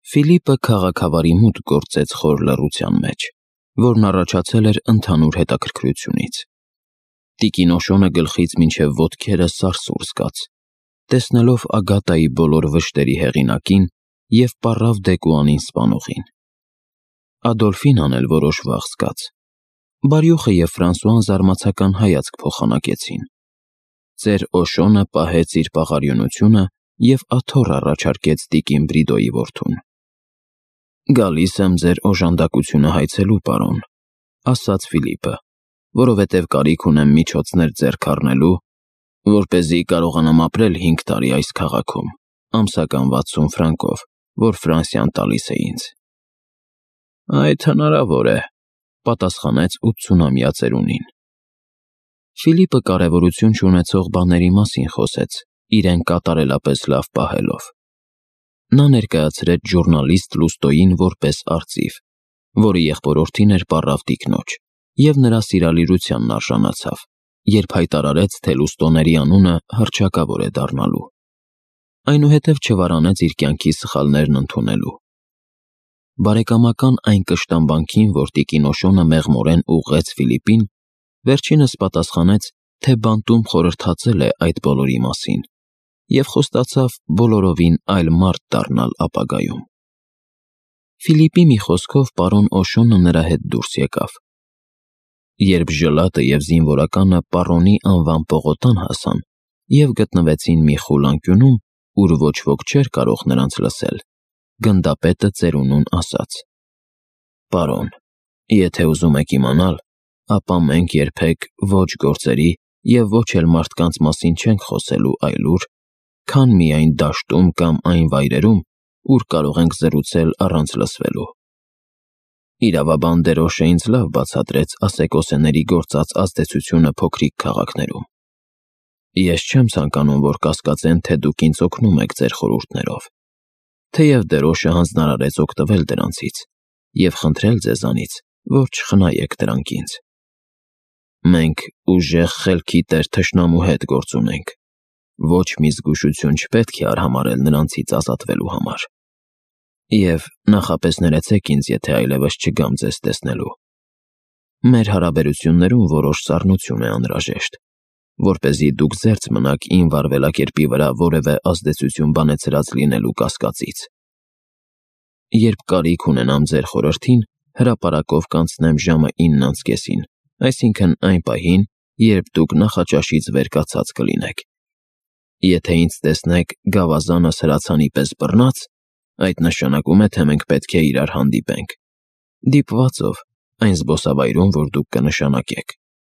Ֆիլիպը քաղաքավարի մուտք գործեց խոր լռության մեջ, որն առաջացել էր ընդհանուր հետաքրքրությունից։ Տիկին Օշոնը գլխից մինչև ոտքերը սարսուռ զգաց, տեսնելով Ագատայի բոլոր վշտերի հեղինակին և պառավ Դեկուանին սպանողին։ Ադոլֆինան էլ որոշ վախ զգաց։ Բարյոխը և Ֆրանսուան զարմացական հայացք փոխանակեցին։ Ծեր Օշոնը պահեց իր պաղարյունությունը և աթոռ առաջարկեց տիկին Բրիդոյի որդուն։ «Գալիս եմ ձեր օժանդակությունը հայցելու, պարոն», ասաց Ֆիլիպը, «որովհետև կարիք ունեմ միջոցներ ձեռք առնելու, որպեսզի կարողանամ ապրել 5 տարի այս քաղաքում, ամսական 60 ֆրանկով, որ Ֆրանսիան տալիս է ինձ»։ «Այդ հնարավոր է», պատասխանեց 80-ամյա ծերունին։ Ֆիլիպը կարևորություն չունեցող բաների մասին խոսեց, իրեն կատարելապես լավ պահելով։ Նա ներկայացրեց ժուռնալիստ Լուստոյին որպես արծիվ, որի եղբորորդին էր պառավ տիկնոջ, և նրա սիրալիրությանն արժանացավ, երբ հայտարարեց, թե Լուստոների անունը հռչակավոր է դառնալու։ Այնուհետև չվարանեց իր կյանքի սխալներն ընդունելու։ Բարեկամական այն կշտամբանքին, որ տիկին Օշոնը մեղմորեն ուղղեց Ֆիլիպին, վերջինս պատասխանեց, թե բանտում խորհրդածել է այդ բոլորի մասին և խոստացավ բոլորովին այլ մարդ դառնալ ապագայում։ Ֆիլիպի մի խոսքով պարոն Օշոնը նրա հետ դուրս եկավ։ Երբ ժլատը և զինվորականը պարոնի անվան պողոտան հասան և գտնվեցին մի խուլ անկյունում, ուր ոչ ոք չէր կարող նրանց լսել, գնդապետը ծերունուն ասաց. «Պարոն, եթե ուզում եք իմանալ, ապա մենք երբեք ոչ գործերի և ոչ էլ մարդկանց մասին չենք խոսելու այլուր, քան միայն դաշտում կամ այն վայրերում, ուր կարող ենք զրուցել առանց լսվելու»։ Իրավաբան Դերոշը ինձ լավ բացատրեց ասեկոսեների գործած ազդեցությունը փոքրիկ քաղաքներում։ Ես չեմ ցանկանում, որ կասկածեն, թե դուք ինձ օգնում եք ձեր խորհուրդներով, թեև Դերոշը հանձնարարեց օգտվել դրանցից և խնդրել ձեզանից, որ չխնայեք դրանք ինձ։ Մենք ուժեղ խելքի տեր թշնամու հետ գործ ունենք, ոչ մի զգուշություն չպետք է արհամարհել նրանցից ազատվելու համար։ Եվ նախապես ներեցեք ինձ, եթե այլևս չգամ ձեզ տեսնելու։ Մեր հարաբերություններում որոշ սառնություն է անհրաժեշտ, որպեսզի դուք զերծ մնաք իմ վարվելակերպի վրա որևէ ազդեցություն բանեցրած լինելու կասկածից։ Երբ կարիք ունենամ ձեր խորհրդին, հրապարակով կանցնեմ ժամը 9:30, այսինքն այն պահին, երբ դուք նախաճաշից վեր կացած կլինեք։ Եթե ինձ տեսնեք գավազանս հրացանի պես բռնած, այդ նշանակում է, թե մենք պետք է իրար հանդիպենք, դիպվածով այն զբոսավայրում, որ դուք կնշանակեք։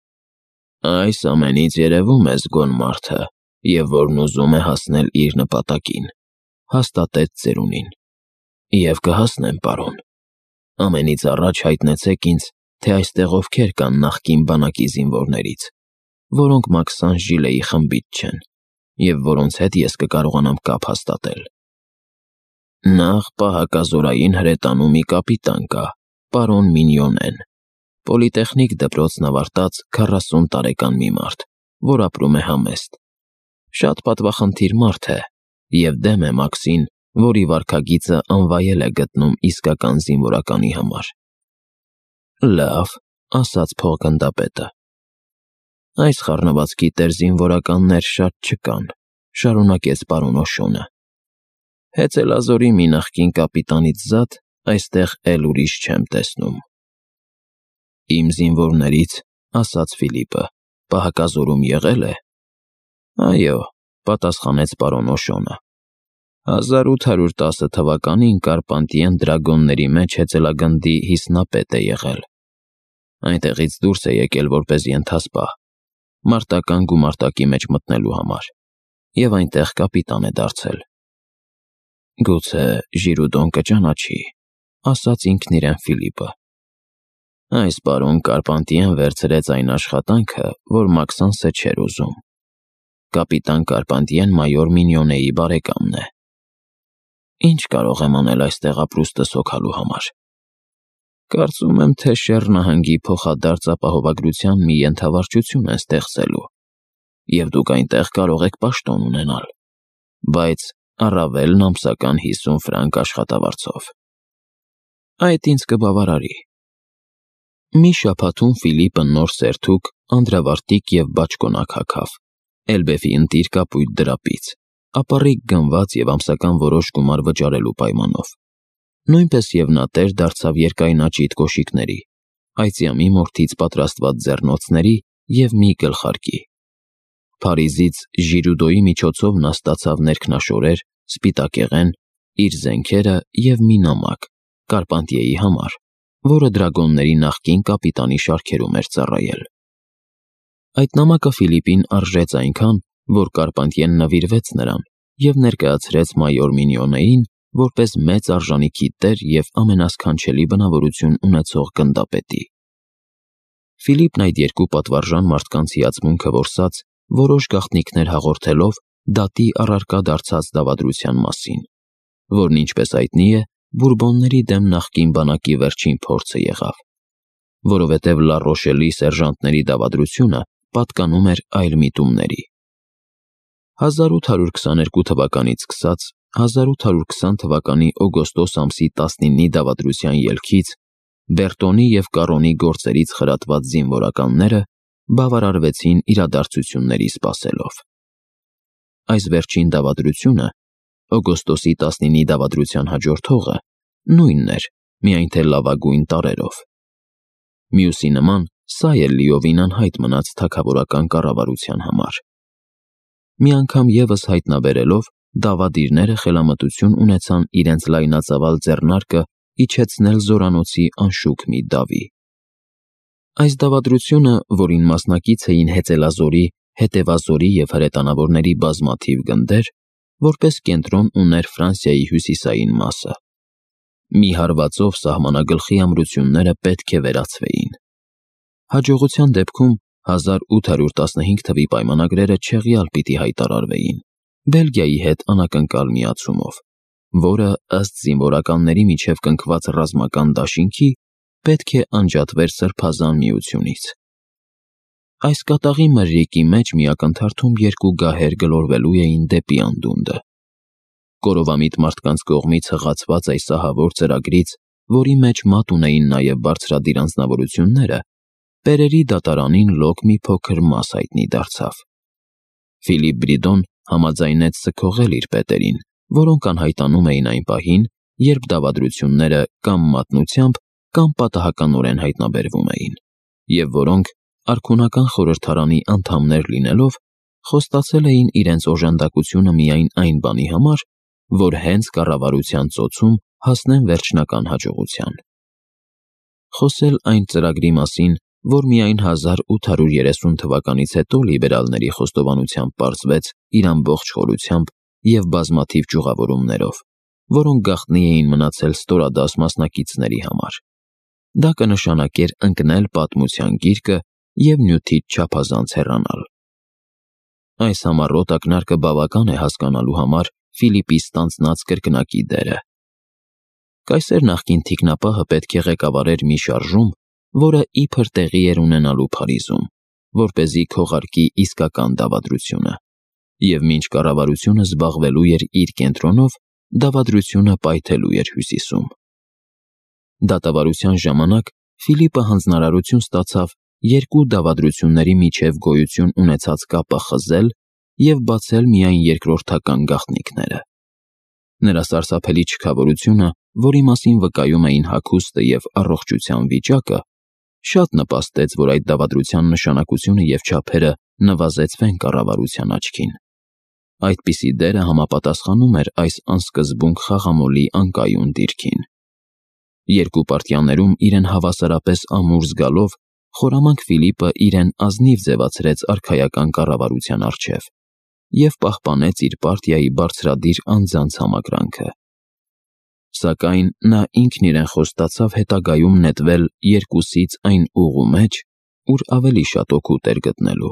Այս ամենից երևում է զգոն մարդը, և որն ուզում է հասնել իր նպատակին, հաստատեց ծերունին։ Եվ կհասնեմ, պարոն։ Ամենից առաջ հայտնեցեք ինձ, թե այստեղ ովքեր կան նախկին բանակի զինվորներից, որոնք Մաքսան Ժիլեի խմբից չեն, և որոնց հետ ես կկարողանամ կապ հաստատել։ Նախ պահակազորային հրետանու մի կապիտան կա, պարոն Մինյոնեն, պոլիտեխնիկ դպրոցն ավարտած 40 տարեկան մի մարդ, որ ապրում է համեստ։ Շատ պատվախնդիր մարդ է և դեմ է Մաքսին, որի վարքագիծը անվայել է գտնում իսկական զինվորականի համար։ Լավ, ասաց փոխգնդապետը։ Այս խառնվածքի տեր զինվորականներ շատ չկան, շարունակեց պարոն Օշոնը։ Հեծելազորի մի նախկին կապիտանից զատ այստեղ էլ ուրիշ չեմ տեսնում։ Իմ զինվորներից, ասաց Ֆիլիպը, պահակազորում եղել է։ Այո, պատասխանեց պարոն Օշոնը։ 1810 թվականին Կարպանտիեն դրագոնների մեջ հեծելագնդի հիսնապետ է եղել։ Այնտեղից դուրս է եկել որպես ենթասպահ, մարտական գումարտակի մեջ մտնելու համար, և այնտեղ կապիտան է դարձել։ Գուցե Ժիրուդոն կճանաչի, ասաց ինքն իրեն Ֆիլիպը։ Այս պարոն Կարպանտիեն վերցրեց այն աշխատանքը, որ Մաքսանսը չէր ուզում։ Կապիտան Կարպանտիեն մայոր Մինյոնեի բարեկամն է։ Ինչ կարող եմ անել այստեղ ապրուստս հոգալու համար։ Կարծում եմ, թե Շեռ նահանգի փոխադարձ ապահովագրության մի ենթավարժություն են ստեղծելու, և դուք այնտեղ կարող եք պաշտոն ունենալ, բայց առավելն ամսական 50 ֆրանկ աշխատավարձով։ Այդ ինձ կբավարարի։ Մի շաբաթում Ֆիլիպը նոր սերթուկ, անդրավարտիկ և բաճկոնակ հագավ, էլբեֆի ընտիր կապույտ դրապից, ապառիկ գնված և ամսական որոշ գումար վճարելու պայմանով։ Նույնպես և նա տեր դարձավ երկայնաճիտ կոշիկների, այծյամի մորթից պատրաստված ձեռնոցների և մի գլխարկի։ Փարիզից Ժիրուդոյի միջոցով նա ստացավ ներքնաշորեր, սպիտակեղեն, իր զենքերը և մի նամակ Կարպանտիեի համար, որը դրագոնների նախկին կապիտանի շարքերում էր ծառայել։ Այդ նամակը Ֆիլիպին արժեց այնքան, որ Կարպանտիեն նվիրվեց նրան և ներկայացրեց մայոր Մինյոնեին որպես մեծ արժանիքի տեր և ամենասքանչելի բնավորություն ունեցող գնդապետի։ Ֆիլիպն այդ երկու պատվարժան մարդկանց հիացմունքը որսաց, որոշ գաղտնիքներ հաղորդելով դատի առարկա դարձած դավադրության մասին, որն ինչպես հայտնի է, Բուրբոնների դեմ նախկին բանակի վերջին փորձը եղավ, որովհետև Լա Ռոշելի սերժանտների դավադրությունը պատկանում էր այլ միտումների։ 1822 թվականից սկսած 1820 թվականի օգոստոս ամսի 19-ի դավադրության ելքից Բերտոնի և Կարոնի գործերից խրատված զինվորականները բավարարվեցին իրադարձությունների սպասելով։ Այս վերջին դավադրությունը, օգոստոսի 19-ի դավադրության հաջորդողը, նույնն էր, միայն թե լավագույն տարրերով։ Մյուսի նման, սա էլ լիովին անհայտ մնաց թագավորական կառավարության համար։ Մի անգամ ևս հայտնաբերելով, դավադիրները խելամտություն ունեցան իրենց լայնածավալ ձեռնարկը իջեցնել զորանոցի անշուք մի դավի։ Այս դավադրությունը, որին մասնակից էին Հեծելազորի, Հետևազորի և հրետանավորների բազմաթիվ գնդեր, որպես կենտրոն ուներ Ֆրանսիայի հյուսիսային մասը։ Մի հարվածով սահմանագլխի ամրությունները պետք է վերացվեին։ Հաջողության դեպքում 1815 թվի պայմանագրերը չեղյալ պիտի հայտարարվեին Բելգիայի հետ անակնկալ միացումով, որը ըստ զինվորականների միջև կնքված ռազմական դաշինքի պետք է անջատվեր Սրբազան միությունից։ Այս կատաղի մրրիկի մեջ մի ակնթարթում երկու գահեր գլորվելու էին դեպի անդունդը։ Կորովամիտ մարդկանց կողմից հղացված այս ահավոր ծրագրից, որի մեջ մատ ունեին նաև բարձրադիր անձնավորությունները, Պերերի դատարանին լոկ մի փոքր մաս հայտնի դարձավ։ Ֆիլիպ Բրիդոն համաձայնեց սգողել իր պետերին, որոնք անհայտանում էին այն պահին, երբ դավադրությունները կամ մատնությամբ, կամ պատահականորեն հայտնաբերվում էին, և որոնք, արքունական խորհրդարանի անդամներ լինելով, խոստացել էին իրենց օժանդակությունը միայն այն բանի համար, որ հենց կառավարության ծոցում հասնեն վերջնական հաջողության։ Խոսել այն ծրագրի մասին, որ միայն 1830 թվականից հետո լիբերալների խոստովանությամբ պարզվեց իր ամբողջ խորությամբ և բազմաթիվ ճյուղավորումներով, որոնք գաղտնի էին մնացել ստորադաս մասնակիցների համար։ Դա կնշանակեր ընկնել պատմության գիրկը և նյութից չափազանց հեռանալ։ Այս համառոտ ակնարկը բավական է հասկանալու համար Ֆիլիպի ստանձնած կրկնակի դերը։ Կայսեր նախկին թիկնապահը պետք է ղեկավարեր մի շարժում, որը իբր տեղի էր ունենալու Փարիզում, որպեսզի քողարկի իսկական դավադրությունը, և մինչ կառավարությունը զբաղվելու էր իր կենտրոնով, դավադրությունը պայթելու էր հյուսիսում։ Դատավարության ժամանակ Ֆիլիպը հանձնարարություն ստացավ երկու դավադրությունների միջև գոյություն ունեցած կապը խզել և բացել միայն երկրորդական գաղտնիքները։ Նրա սարսափելի չքավորությունը, որի մասին վկայում էին հագուստը և առողջության վիճակը, շատ նպաստեց, որ այդ դավադրության նշանակությունը և չափերը նվազեցվեն կառավարության աչքին։ Այդպիսի դերը համապատասխանում էր այս անսկզբունք խաղամոլի անկայուն դիրքին։ Երկու պարտիաներում իրեն հավասարապես ամուր զգալով, խորամանկ Ֆիլիպը իրեն ազնիվ ձևացրեց արքայական կառավարության առջև և պահպանեց իր պարտիայի բարձրադիր անձանց համակրանքը։ Սակայն նա ինքն իրեն խոստացավ հետագայում նետվել երկուսից այն ուղու մեջ, ուր ավելի շատ օգուտ էր գտնելու։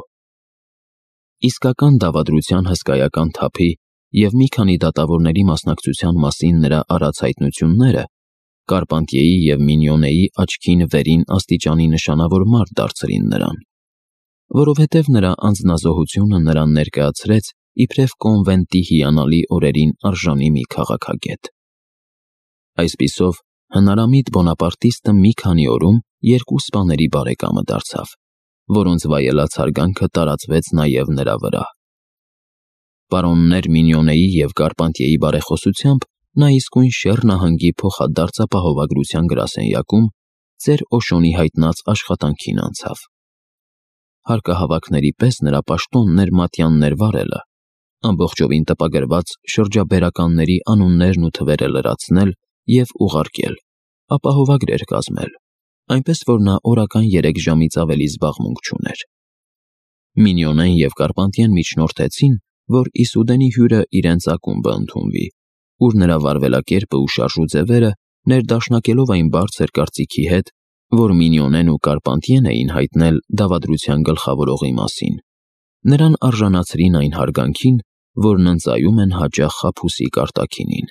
Իսկական դավադրության հսկայական թափի և մի քանի դատավորների մասնակցության մասին նրա արած հայտնությունները Կարպանտիեի և Մինյոնեի աչքին վերին աստիճանի նշանավոր մարդ դարձրին նրան, որովհետև նրա անձնազոհությունը նրան ներկայացրեց իբրև կոնվենտի հիանալի օրերին արժանի մի քաղաքագետ։ Այսպիսով, հնարամիտ բոնապարտիստը մի քանի օրում երկու սպաների բարեկամը դարձավ, որոնց վայելած հարգանքը տարածվեց նաև նրա վրա։ Պարոններ Մինյոնեի և Կարպանտիեի բարեխոսությամբ նա իսկույն Շեռ նահանգի փոխադարձ ապահովագրության գրասենյակում ծեր Օշոնի հայտնած աշխատանքին անցավ։ Հարկահավաքների պես նրա պաշտոնն էր մատյաններ վարելը, ամբողջովին տպագրված շրջաբերականների անուններն ու թվերը լրացնել և ուղարկել, ապահովագրեր կազմել, այնպես որ նա օրական 3 ժամից ավելի զբաղմունք չուներ։ Մինյոնեն և Կարպանտիեն միջնորդեցին, որ Իսուդենի հյուրը իրենց ակումբը ընդունվի, ուր նրա վարվելակերպը ու շարժուձևերը ներդաշնակելով այն բարձր կարծիքի հետ, որ Մինյոնեն ու Կարպանտիեն էին հայտնել դավադրության գլխավորողի մասին, նրան արժանացրին այն հարգանքին, որն ընծայում են հաճախ խաբուսիկ արտաքինին։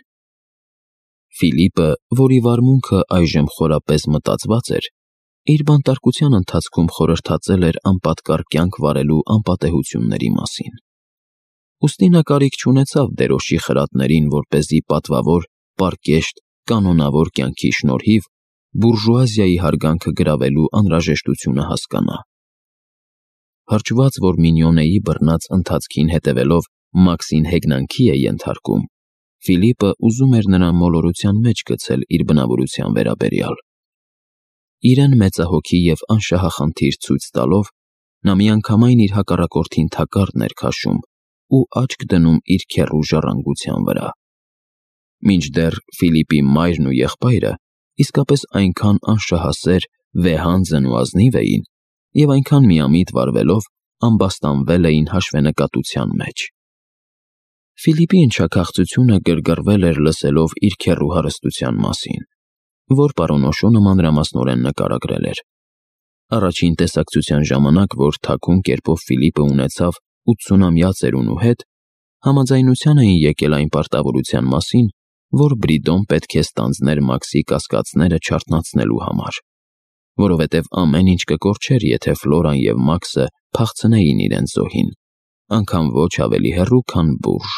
Ֆիլիպը, որի վարմունքը այժմ խորապես մտածված էր, իր բանտարկության ընթացքում խորհրդածել էր անպատկառ կյանք վարելու անպատեհությունների մասին։ Ուստի նա կարիք չունեցավ դերոշի խրատներին, որպեսզի պատվավոր, պարկեշտ, կանոնավոր կյանքի շնորհիվ բուրժուազիայի հարգանքը գրավելու անհրաժեշտությունը հասկանա։ Հրճված, որ Մինյոնեի բռնած ընթացքին հետևելով Մաքսին հեգնանքի է ենթարկում, Ֆիլիպը ուզում էր նրան մոլորության մեջ գցել իր բնավորության վերաբերյալ։ Իրեն մեծահոգի և անշահախնդիր ցույց տալով, նա միանգամայն իր հակառակորդին թակարդն էր քաշում ու աչք դնում իր քեռու ժառանգության վրա։ Մինչդեռ Ֆիլիպի մայրն ու եղբայրը իսկապես այնքան անշահասեր, վեհանձն ու ազնիվ էին և այնքան միամիտ վարվելով ամբաստանվել էին հաշվենկատության մեջ։ Ֆիլիպի ընչաքաղցությունը գրգռվել էր լսելով իր քեռու հարստության մասին, որ պարոն Օշոնը մանրամասնորեն նկարագրել էր։ Առաջին տեսակցության ժամանակ, որ թաքուն կերպով Ֆիլիպը ունեցավ 80-ամյա ծերունու հետ, համաձայնության էին եկել այն պարտավորության մասին, որ Բրիդոն պետք է ստանձներ Մաքսի կասկածները չարթնացնելու համար, որովհետև ամեն ինչ կկորչեր, եթե Ֆլորան և Մաքսը փախցնեին իրենց զոհին, անգամ ոչ ավելի հեռու, քան Բուրժ։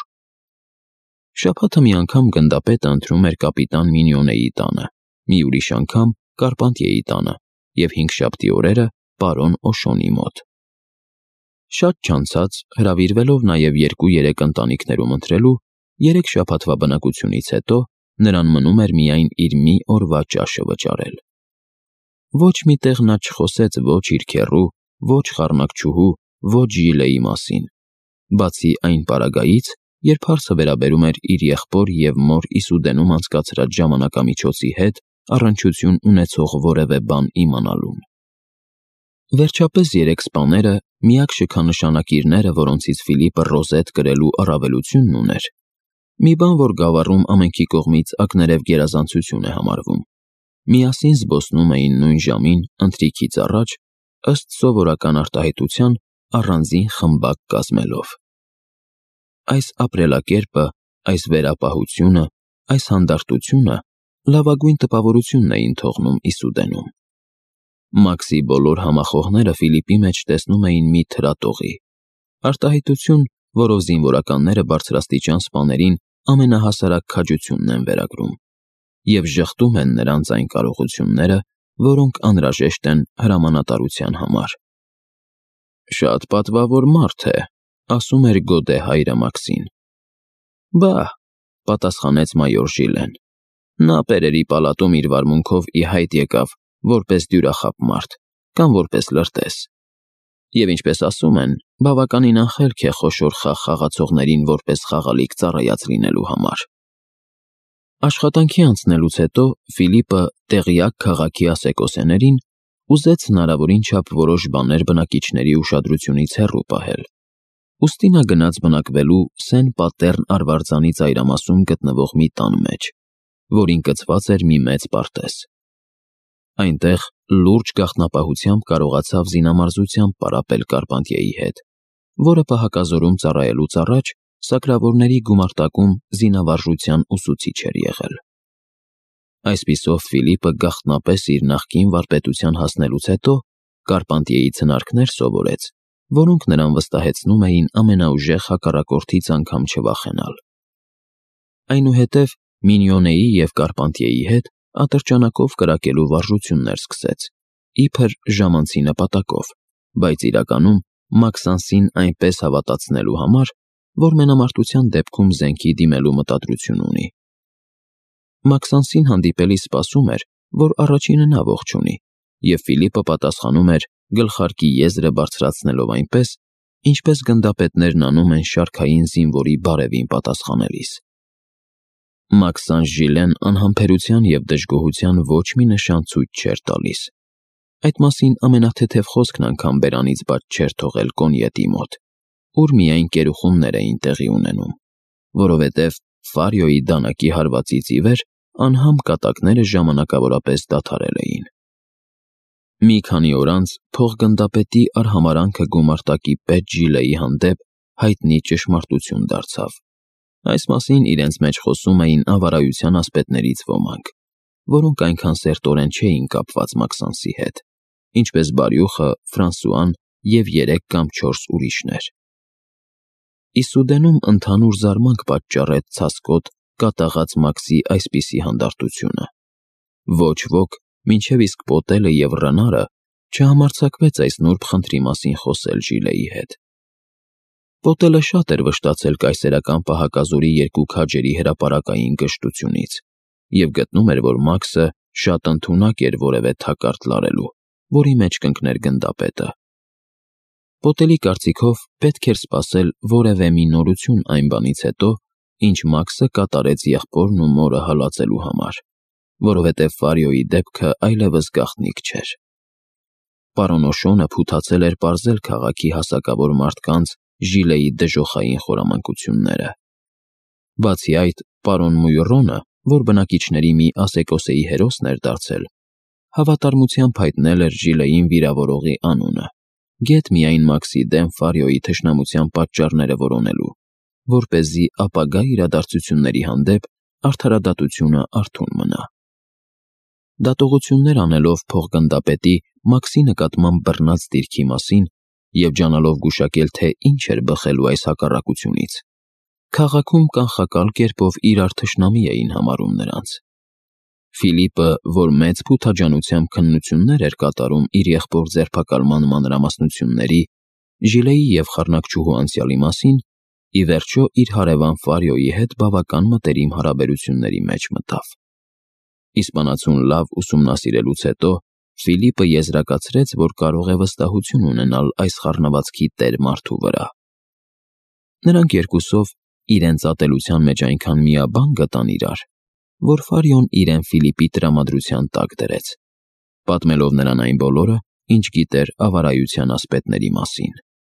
Շաբաթը մի անգամ գնդապետը ընթրում էր կապիտան Մինյոնեի տանը, մի ուրիշ անգամ Կարպանտիեի տանը և հինգշաբթի օրերը պարոն Օշոնի մոտ։ Շատ չանցած, հրավիրվելով նաև 2-3 ընտանիքներում ընթրելու, 3 շաբաթվա բնակությունից հետո նրան մնում էր միայն իր մի օրվա ճաշը վճարել։ Ոչ մի տեղ նա չխոսեց ոչ իր քեռու, ոչ խառնակչուհու, ոչ Ժիլեի մասին, բացի այն պարագայից, երբ հարցը վերաբերում էր իր եղբոր և մոր Իսուդենում անցկացրած ժամանակամիջոցի հետ առնչություն ունեցող որևէ բան իմանալուն։ Վերջապես 3 սպաները, միակ շքանշանակիրները, որոնցից Ֆիլիպը ռոզետ կրելու առավելությունն ուներ, մի բան, որ գավառում ամենքի կողմից ակներև գերազանցություն է համարվում, միասին զբոսնում էին նույն ժամին ընթրիքից առաջ, ըստ սովորական արտահայտության, առանձին խմբակ կազմելով։ Այս ապրելակերպը, այս վերապահությունը, այս հանդարտությունը լավագույն տպավորությունն էին թողնում Իսուդենում։ Մաքսի բոլոր համախոհները Ֆիլիպի մեջ տեսնում էին մի թրատողի, արտահայտություն, որով զինվորականները բարձրաստիճան սպաներին ամենահասարակ քաջությունն են վերագրում և ժխտում են նրանց այն կարողությունները, որոնք անհրաժեշտ են հրամանատարության համար։ «Շատ պատվավոր մարդ է», ասում էր Գոդե հայրը Մաքսին։ «Բա», պատասխանեց մայոր Ժիլեն, նա Պերերի պալատում իր վարմունքով ի հայտ եկավ որպես դյուրախաբ մարդ կամ որպես լրտես, և ինչպես ասում են, բավականին անխելք է խոշոր խաղ խաղացողներին որպես խաղալիք ծառայած լինելու համար։ Աշխատանքի անցնելուց հետո Ֆիլիպը տեղյակ քաղաքի ասեկոսեներին ուզեց հնարավորին չափ որոշ բաներ բնակիչների ուշադրությունից հեռու պահել։ Ուստի նա գնաց բնակվելու Սեն Պատեռն արվարձանի ծայրամասում գտնվող մի տան մեջ, որին կցված էր մի մեծ պարտեզ։ Այնտեղ լուրջ գաղտնապահությամբ կարողացավ զինամարզությամբ պարապել Կարպանտիեի հետ, որը պահակազորում ծառայելուց առաջ սակրավորների գումարտակում զինավարժության ուսուցիչ էր եղել։ Այսպիսով Ֆիլիպը գաղտնապես իր նախկին վարպետության հասնելուց հետո Կարպանտիեի ցնարքներ սովորեց որոնք նրան վստահեցնում էին ամենաուժեղ հակառակորդից անգամ չվախենալ։ Այնուհետև Մինյոնեի և Կարպանտիեի հետ ատրճանակով կրակելու վարժություններ սկսեց, իբր ժամանցի նպատակով, բայց իրականում Մաքսանսին այնպես հավատացնելու համար, որ մենամարտության դեպքում զենքի դիմելու մտադրություն ունի։ Մաքսանսին հանդիպելիս սպասում էր, որ առաջինը նա ողջ ունի, և Ֆիլիպը պատասխանում էր գլխարկի եզրը բարձրացնելով այնպես, ինչպես գնդապետներն անում են շարքային զինվորի բարևին պատասխանելիս։ Մաքսանս Ժիլեն անհամբերության և դժգոհության ոչ մի նշան ցույց չէր տալիս։ Այդ մասին ամենաթեթև խոսքն անգամ բերանից բաց չէր թողել Կոնյետի մոտ, ուր միայն կերուխումներ էին տեղի ունենում, որովհետև Ֆարիոյի դանակի հարվածից ի վեր անհամ կատակները ժամանակավորապես դադարել էին։ Մի քանի օր անց փոխգնդապետի արհամարհանքը գումարտակի պետ Ժիլեի հանդեպ հայտնի ճշմարտություն դարձավ։ Այս մասին իրենց մեջ խոսում էին ավարայության ասպետներից ոմանք, որոնք այնքան սերտորեն չէին կապված Մաքսանսի հետ, ինչպես Բարյուխը, Ֆրանսուան և 3 կամ 4 ուրիշներ։ Իսուդենում ընդհանուր զարմանք պատճառեց ցասկոտ կատաղած Մաքսի այսպիսի հանդարտությունը։ Ոչ ոք, մինչև իսկ Պոտելը և Ռենարը, չհամարձակվեց այս նուրբ խնդրի մասին խոսել Ժիլեի հետ։ Պոտելը շատ էր վշտացել կայսերական պահակազորի 2 քաջերի հրապարակային գժտությունից և գտնում էր, որ Մաքսը շատ ընդունակ էր որևէ թակարդ լարելու, որի մեջ կընկներ գնդապետը։ Պոտելի կարծիքով պետք էր սպասել որևէ մի նորություն այն բանից հետո, ինչ Մաքսը կատարեց եղբորն ու մորը հալածելու համար, որովհետև Ֆարիոյի դեպքը այլևս գաղտնիք չէր։ Պարոն Օշոնը փութացել էր պարզել քաղաքի հասակավոր մարդկանց Ժիլեի դժոխային խորամանկությունները։ Բացի այդ, պարոն Մույռոնը, որ բնակիչների մի ասեկոսեի հերոսն էր դարձել, հավատարմությամբ հայտնել էր Ժիլեին վիրավորողի անունը, գեթ միայն Մաքսի դեմ Ֆարիոյի թշնամության պատճառները որոնելու, որպեսզի ապագա իրադարձությունների հանդեպ արդարադատությունը արթուն մնա։ Դատողություններ անելով փոխգնդապետի Մաքսի նկատմամբ բռնած դիրքի մասին և ջանալով գուշակել, թե ինչ էր բխելու այս հակառակությունից, քաղաքում կանխակալ կերպով իրար թշնամի էին համարում նրանց։ Ֆիլիպը, որ մեծ փութաջանությամբ քննություններ էր կատարում իր եղբոր ձերբակալման մանրամասնությունների, Ժիլեի և խառնակչուհու անցյալի մասին, ի վերջո իր հարևան Ֆարիոյի հետ բավական մտերիմ հարաբերությունների մեջ մտավ։ Իսպանացուն լավ ուսումնասիրելուց հետո Ֆիլիպը եզրակացրեց, որ կարող է վստահություն ունենալ այս խառնվածքի տեր մարդու վրա։ Նրանք երկուսով իրենց ատելության մեջ այնքան միաբան գտան իրար, որ Ֆարիոն իրեն Ֆիլիպի տրամադրության տակ դրեց, պատմելով նրան այն բոլորը, ինչ գիտեր ավարայության ասպետների մասին։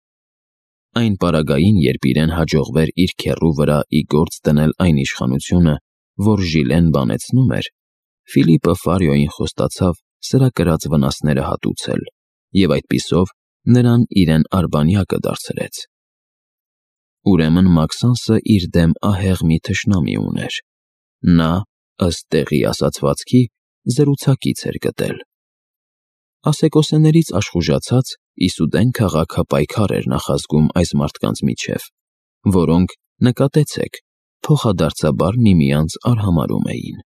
Այն պարագային, երբ իրեն հաջողվեր իր քեռու վրա ի գործ դնել այն իշխանությունը, որ Ժիլեն բանեցնում էր, Ֆիլիպը Ֆարիոյին խոստացավ սրա կրած վնասները հատուցել և այդպիսով նրան իրեն արբանյակը դարձրեց։ Ուրեմն Մաքսանսը իր դեմ ահեղ մի թշնամի ուներ։ Նա, ըստ տեղի ասացվածքի, զրուցակից էր գտել։ Ասեկոսեներից աշխուժացած Իսուդեն քաղաքը պայքար էր նախազգում այս մարդկանց միջև, որոնք, նկատեցեք, փոխադարձաբար միմյանց արհամարհում էին։